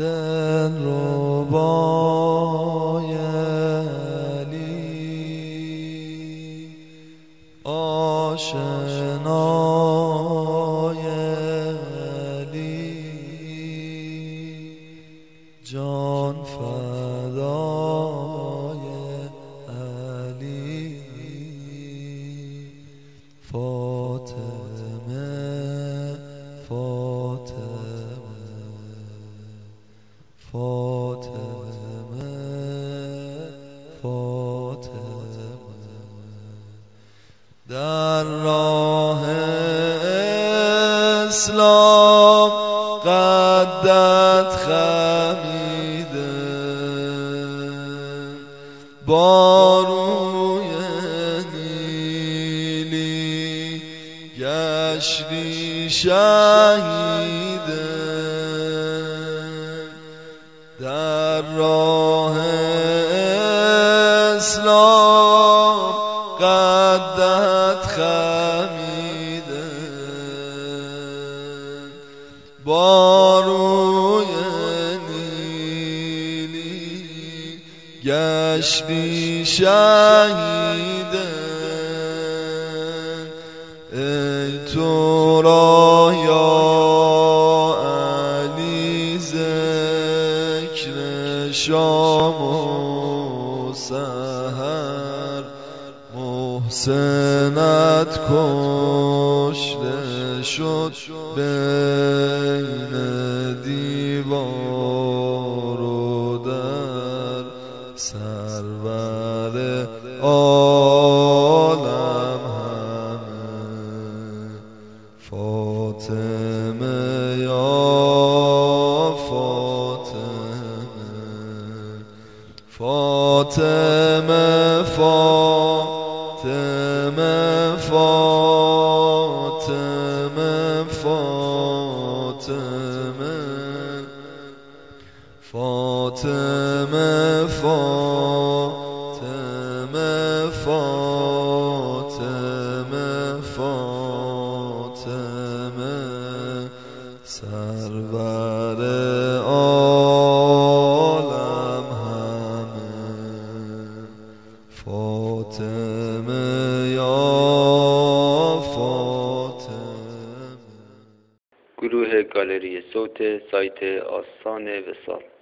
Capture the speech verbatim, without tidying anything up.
دلربای علی آشنای علی جان فدای علی فاطمه فاطمه فاطمه فاطمه در راه اسلام قدت خمیده با روی نیلی گشتی شهیده در راه اسلام قدت خمیده با روی نیلی گشتی شهیده ای تو را یا علی ذکر شام و سحر محسنت کشته شد بین دیوار و در سرور عالم همه فاطمه یا فاطمه فاطمه فاطمه فاطمه فاطمه فاطمه فاطمه فاطمه فاطمه سرور عالم همه فاطمه یا فاطمه. گروه گالری صوت سایت آستان وصال.